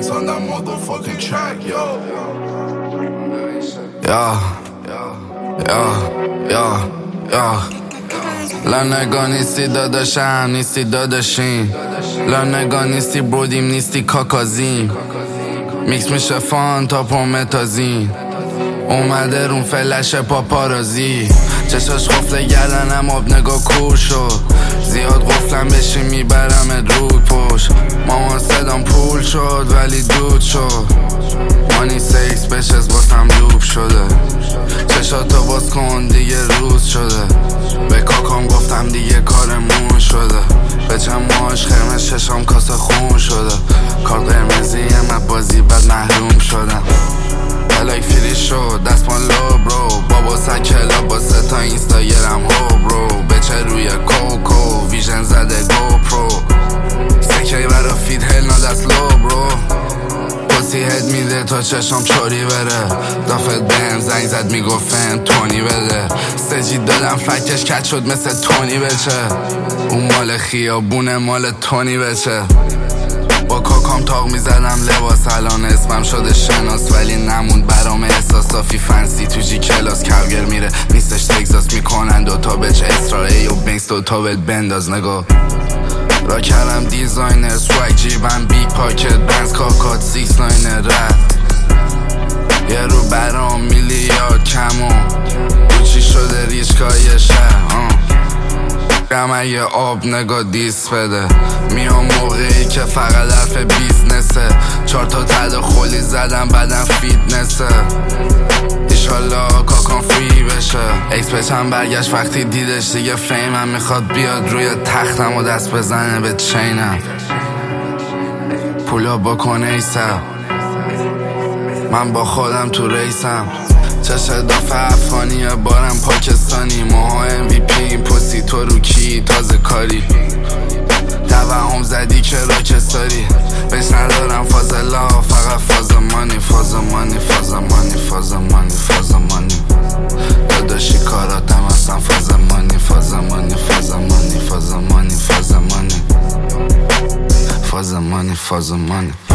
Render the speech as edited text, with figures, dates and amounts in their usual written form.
beats on that motherfucking track, yo. لانگاه نیستی داداشم، نیستی داداشیم. لانگاه نیستی برودیم، نیستی کاکازیم. میکس میشه فان تا پرومتازین. اومده رون فلش پاپارازی. چشاش قفل گردنم آب نگاه کور شد. زیاد قفلم بشی میبرم رود پشت. مامان صدام پول شد ولی دود شد. مانی سیکس بشز باسم لوب شده. چشاتو باز کن دیگه روز شده. به کاکام گفتم دیگه کارمون شده. به چماش خرمه ششام کاسه خون شده. کار قرمزی هم بازی بد محروم شدم. بلاک فری شد دست پان لو برو. بابا سکلا با ستا اینستاگرام هو برو. بچه روی کوکو ویژن زده گو پرو. سکی برا فید هل نادست لو برو. پسی هد میده تا چشم چوری بره. دافت بهم زنگ زد میگفتن تونی بده. سجی دادم فکش کت شد مثل تونی بچه. اون مال خیابونه مال تونی بچه. با کاکام تاق میزدم لباس الان اسمم شده شناس. ولی نموند برام احساس صافی فنسی تو جی کلاس. کفگر میره نیستش تگزاس میکنن دوتا بچ اسرائیل و بینکس دوتا بهت بنداز نگاه. را کردم دیزاینر سوگ جیبم بیگ پاکت بنز کاکات 6 9 رد. یه رو برام میلیارد کمون بوچی شده ریشکای شهر. اگه آب نگاه دیس بده. میام موقعی که فقط حرف بیزنسه. 4 تا تداخلی زدم بعدم فیتنسه. ایشالله کاکام فری بشه. اکس بچم برگشت وقتی دیدش دیگه فیمم. میخواد بیاد روی تختم و دست بزنه به چینم. پولا بکنه ایسم. من با خودم تو ریسم. چش دافع افغانی بارم پاکستانی. ماها MVP این پسی تو رو کی تازه کاری. توهم زدی که راکستاری. بهش ندارم فازلا فقط فازمانی. فازمانی فازمانی فازمانی فازمانی. داداشی کاراتم اصلا فازمانی. فازمانی فازمانی فازمانی فازمانی فازمانی فازمانی.